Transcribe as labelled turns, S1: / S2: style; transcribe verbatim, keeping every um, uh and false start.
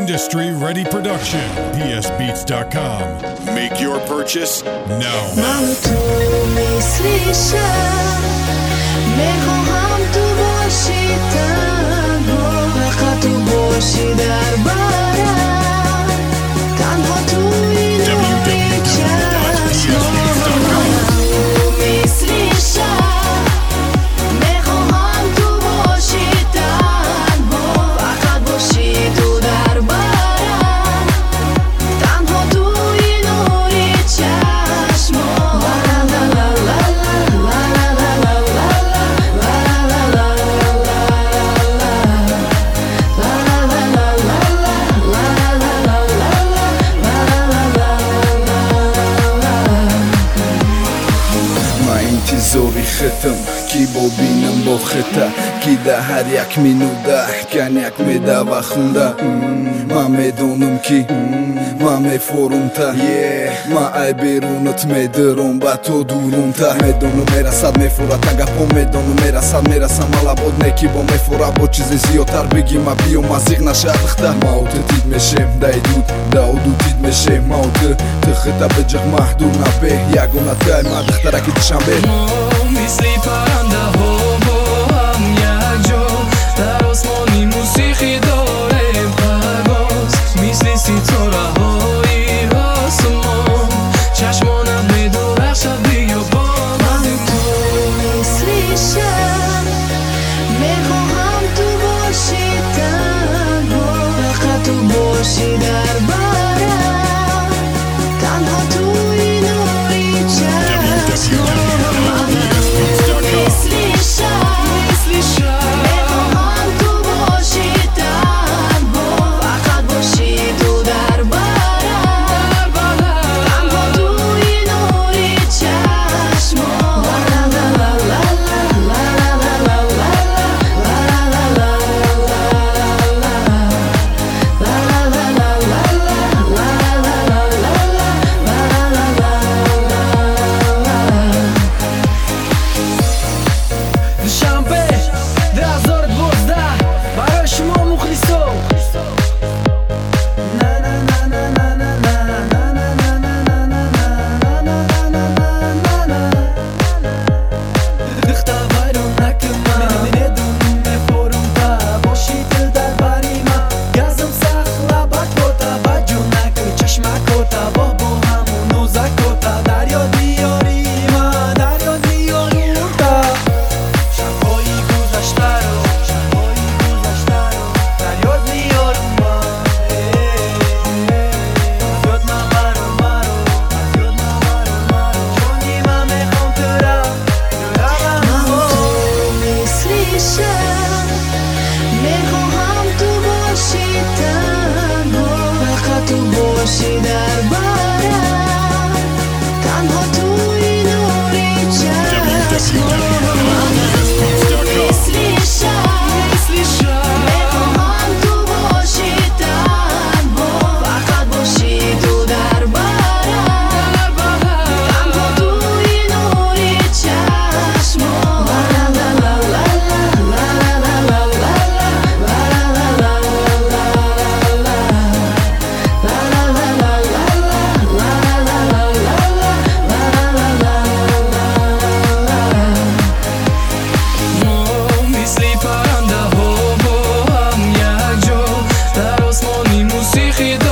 S1: Industry Ready Production. P S beats dot com. Make your purchase now.
S2: من تو میسلیشم میخواهم تو باشی تنها فقط تو باشی در برم تنها توی نوری چشمام تو میسلیشم میخواهم تو باشی تنها فقط باشی تو در برم تنها توی نوری چشمام
S3: زوری ختم کی ببینم با خطا کی ده هر یک مینوده کن یک میده و خونده من میدونم کی من میفورم تا من ای بیرونت میدرم با تو دورم تا میدونم میرسد میفورد نگپم میدونم میرسد میرسم ملابود نیکی با میفورد با چیزی زیادتر بگی ما بیو مزیق نشه اخته موت دید میشیم دایدود داودو دید میشیم موت تخطه به جغ محدود نبه یگونه تای من دخترکی دشنبه
S4: مثل پرنده ها با هم یک جا در آسمانی موسیقی داریم پرواز مثل ستاره های آسمان چشمانم میدرخشد بیا با
S2: من تو میسلیشم میخواهم تو باشی تنها فقط تو باشی در برم تنها توی نوری چشمام میخواهم تو باشی تنها فقط تو باشی در برم تنها توی نوری چشمام میخواهم تو باشی تنها فقط باشی تو در برم تنها توی نوری چشمام
S4: مثل پرنده ها با هم یک جا در آسمانی موسیقی